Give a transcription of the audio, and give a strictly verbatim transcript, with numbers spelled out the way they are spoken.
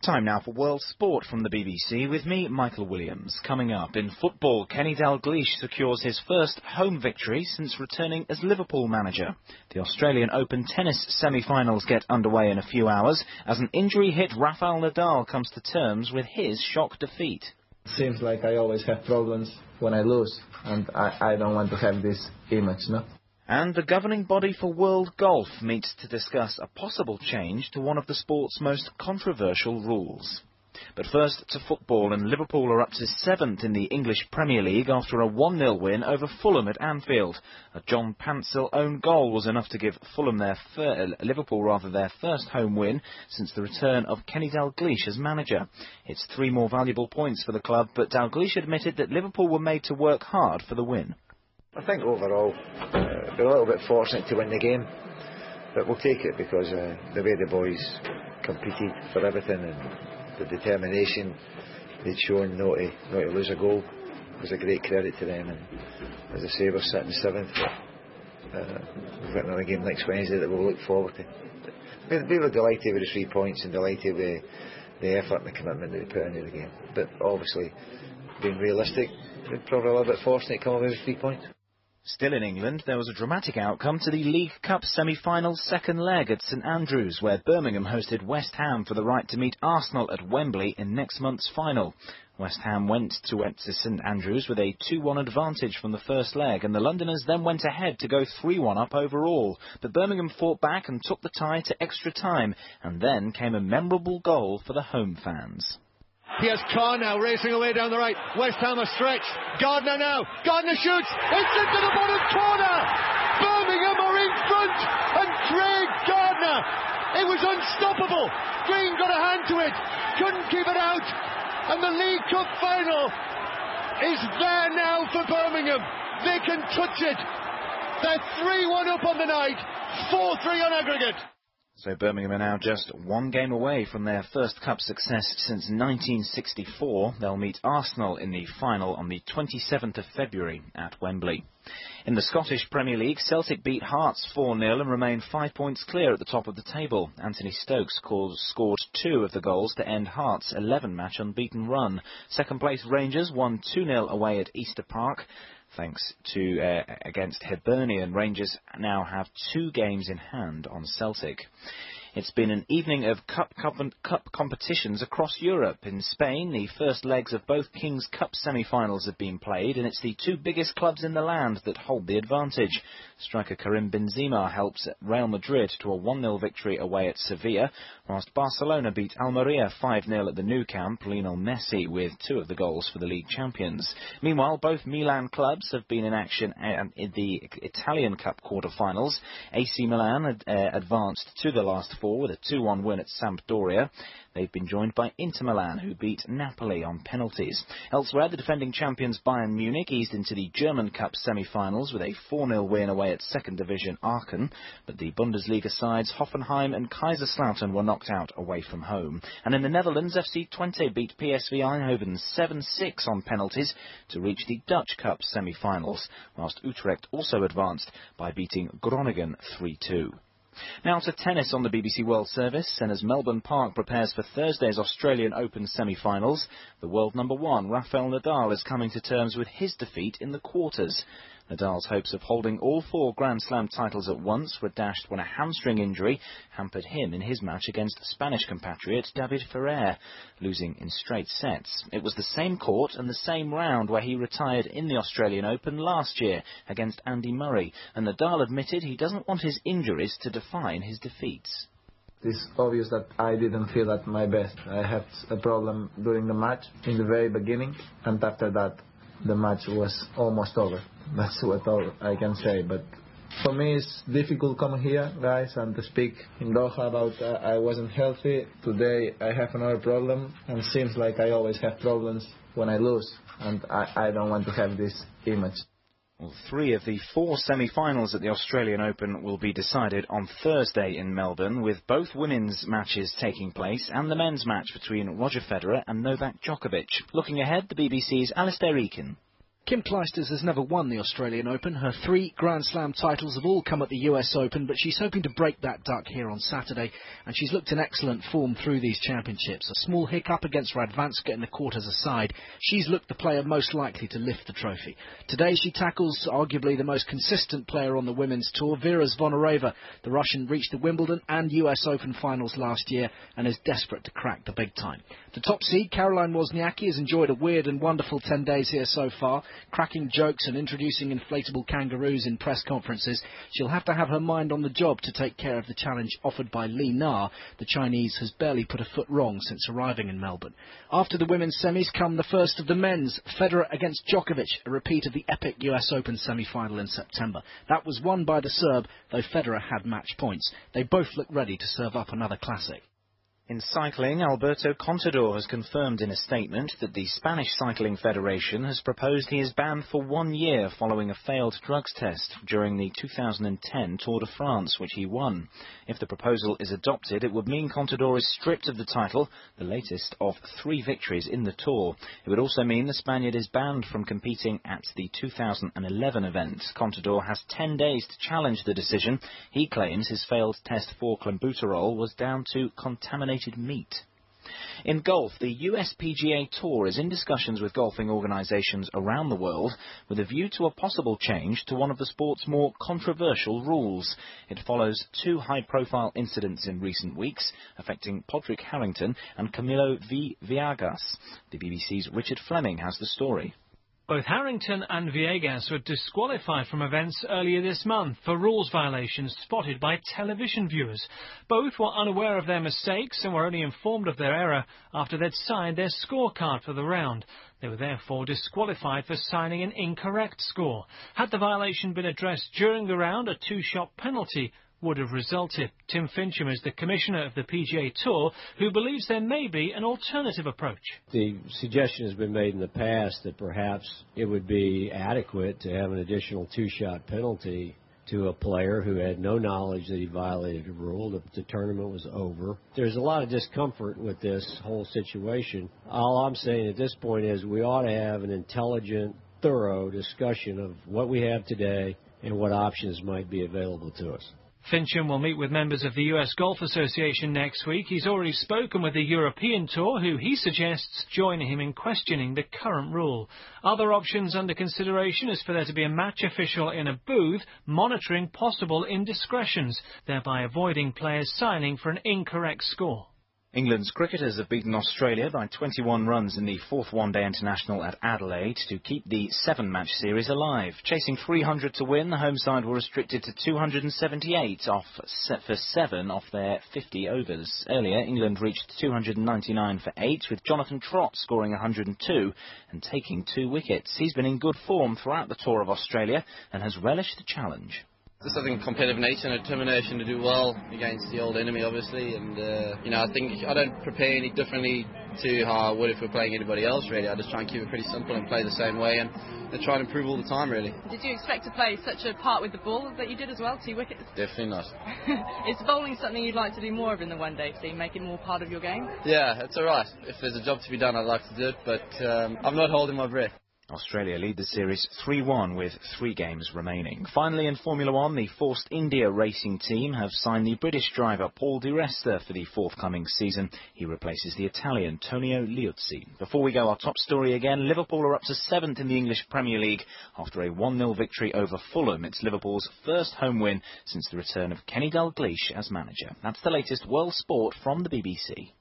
Time now for World Sport from the B B C with me, Michael Williams. Coming up in football, Kenny Dalglish secures his first home victory since returning as Liverpool manager. The Australian Open tennis semi-finals get underway in a few hours as an injury-hit Rafael Nadal comes to terms with his shock defeat. Seems like I always have problems when I lose, and I, I don't want to have this image, no? And the governing body for world golf meets to discuss a possible change to one of the sport's most controversial rules. But first to football, and Liverpool are up to seventh in the English Premier League after a one nil win over Fulham at Anfield. A John Pansel own goal was enough to give Fulham their fir- Liverpool rather their first home win since the return of Kenny Dalglish as manager. It's three more valuable points for the club, but Dalglish admitted that Liverpool were made to work hard for the win. I think overall uh, we're a little bit fortunate to win the game, but we'll take it because uh, the way the boys competed for everything and the determination they'd shown not to, not to lose a goal was a great credit to them. And as I say, we're sitting seventh. Uh, we've got another game next Wednesday that we'll look forward to. We, we were delighted with the three points and delighted with the effort and the commitment that they put into the game. But obviously, being realistic, we're probably a little bit fortunate to come away with three points. Still in England, there was a dramatic outcome to the League Cup semi-final's second leg at St Andrews, where Birmingham hosted West Ham for the right to meet Arsenal at Wembley in next month's final. West Ham went to St Andrews with a two one advantage from the first leg, and the Londoners then went ahead to go three one up overall. But Birmingham fought back and took the tie to extra time, and then came a memorable goal for the home fans. Here's Carr now racing away down the right. West Ham are stretched. Gardner now. Gardner shoots. It's into the bottom corner. Birmingham are in front. And Craig Gardner. It was unstoppable. Green got a hand to it. Couldn't keep it out. And the League Cup final is there now for Birmingham. They can touch it. They're three one up on the night. four three on aggregate. So Birmingham are now just one game away from their first cup success since nineteen sixty-four. They'll meet Arsenal in the final on the twenty-seventh of February at Wembley. In the Scottish Premier League, Celtic beat Hearts four nil and remain five points clear at the top of the table. Anthony Stokes scored two of the goals to end Hearts' eleven-match unbeaten run. Second place Rangers won two nil away at Easter Park. Thanks to uh, against Hibernian, Rangers now have two games in hand on Celtic. It's been an evening of cup, cup, cup competitions across Europe. In Spain, the first legs of both Kings Cup semi-finals have been played, and it's the two biggest clubs in the land that hold the advantage. Striker Karim Benzema helps Real Madrid to a one nil victory away at Sevilla, whilst Barcelona beat Almeria five nil at the Nou Camp, Lionel Messi with two of the goals for the league champions. Meanwhile, both Milan clubs have been in action in the Italian Cup quarter-finals. A C Milan had, uh, advanced to the last four with a two one win at Sampdoria. They've been joined by Inter Milan, who beat Napoli on penalties. Elsewhere, the defending champions Bayern Munich eased into the German Cup semi-finals with a four nil win away at second Division Aachen, but the Bundesliga sides Hoffenheim and Kaiserslautern were knocked out away from home. And in the Netherlands, F C Twente beat P S V Eindhoven seven six on penalties to reach the Dutch Cup semi-finals, whilst Utrecht also advanced by beating Groningen three two. Now to tennis on the B B C World Service, and as Melbourne Park prepares for Thursday's Australian Open semi-finals, the world number one, Rafael Nadal, is coming to terms with his defeat in the quarters. Nadal's hopes of holding all four Grand Slam titles at once were dashed when a hamstring injury hampered him in his match against Spanish compatriot David Ferrer, losing in straight sets. It was the same court and the same round where he retired in the Australian Open last year against Andy Murray, and Nadal admitted he doesn't want his injuries to define his defeats. It's obvious that I didn't feel at my best. I had a problem during the match in the very beginning, and after that the match was almost over. That's what all I can say. But for me, it's difficult coming here, guys, and to speak in Doha about uh, I wasn't healthy. Today I have another problem, and it seems like I always have problems when I lose, and I, I don't want to have this image. Well, three of the four semi-finals at the Australian Open will be decided on Thursday in Melbourne, with both women's matches taking place and the men's match between Roger Federer and Novak Djokovic. Looking ahead, the B B C's Alistair Eakin. Kim Clijsters has never won the Australian Open. Her three Grand Slam titles have all come at the U S Open, but she's hoping to break that duck here on Saturday, and she's looked in excellent form through these championships. A small hiccup against Radwanska in the quarters aside, she's looked the player most likely to lift the trophy. Today she tackles arguably the most consistent player on the women's tour, Vera Zvonareva. The Russian reached the Wimbledon and U S Open finals last year and is desperate to crack the big time. The top seed, Caroline Wozniacki, has enjoyed a weird and wonderful ten days here so far, cracking jokes and introducing inflatable kangaroos in press conferences. She'll have to have her mind on the job to take care of the challenge offered by Li Na. The Chinese has barely put a foot wrong since arriving in Melbourne. After the women's semis come the first of the men's, Federer against Djokovic, a repeat of the epic U S Open semi-final in September. That was won by the Serb, though Federer had match points. They both look ready to serve up another classic. In cycling, Alberto Contador has confirmed in a statement that the Spanish Cycling Federation has proposed he is banned for one year following a failed drugs test during the two thousand ten Tour de France, which he won. If the proposal is adopted, it would mean Contador is stripped of the title, the latest of three victories in the Tour. It would also mean the Spaniard is banned from competing at the two thousand eleven event. Contador has ten days to challenge the decision. He claims his failed test for clenbuterol was down to contaminated meat. In golf, the U S P G A Tour is in discussions with golfing organisations around the world with a view to a possible change to one of the sport's more controversial rules. It follows two high-profile incidents in recent weeks affecting Padraig Harrington and Camilo V. Viegas. The B B C's Richard Fleming has the story. Both Harrington and Viegas were disqualified from events earlier this month for rules violations spotted by television viewers. Both were unaware of their mistakes and were only informed of their error after they'd signed their scorecard for the round. They were therefore disqualified for signing an incorrect score. Had the violation been addressed during the round, a two-shot penalty would have resulted. Tim Fincham is the commissioner of the P G A Tour, who believes there may be an alternative approach. The suggestion has been made in the past that perhaps it would be adequate to have an additional two-shot penalty to a player who had no knowledge that he violated a rule, that the tournament was over. There's a lot of discomfort with this whole situation. All I'm saying at this point is we ought to have an intelligent, thorough discussion of what we have today and what options might be available to us. Fincham will meet with members of the U S Golf Association next week. He's already spoken with the European Tour, who he suggests join him in questioning the current rule. Other options under consideration is for there to be a match official in a booth monitoring possible indiscretions, thereby avoiding players signing for an incorrect score. England's cricketers have beaten Australia by twenty-one runs in the fourth one-day international at Adelaide to keep the seven-match series alive. Chasing three hundred to win, the home side were restricted to two hundred seventy-eight off set for seven off their fifty overs. Earlier, England reached two hundred ninety-nine for eight, with Jonathan Trott scoring one hundred two and taking two wickets. He's been in good form throughout the tour of Australia and has relished the challenge. Just having competitive nature and determination to do well against the old enemy, obviously, and uh, you know, I think I don't prepare any differently to how I would if we're playing anybody else. Really, I just try and keep it pretty simple and play the same way, and, and try and improve all the time. Really. Did you expect to play such a part with the ball that you did as well, two wickets? Definitely not. Is bowling something you'd like to do more of in the one-day scene, make it more part of your game? Yeah, it's all right. If there's a job to be done, I'd like to do it, but um, I'm not holding my breath. Australia lead the series three one with three games remaining. Finally, in Formula One, the Force India racing team have signed the British driver Paul Di Resta for the forthcoming season. He replaces the Italian Tonio Liuzzi. Before we go, our top story again. Liverpool are up to seventh in the English Premier League after a one nil victory over Fulham. It's Liverpool's first home win since the return of Kenny Dalglish as manager. That's the latest world sport from the B B C.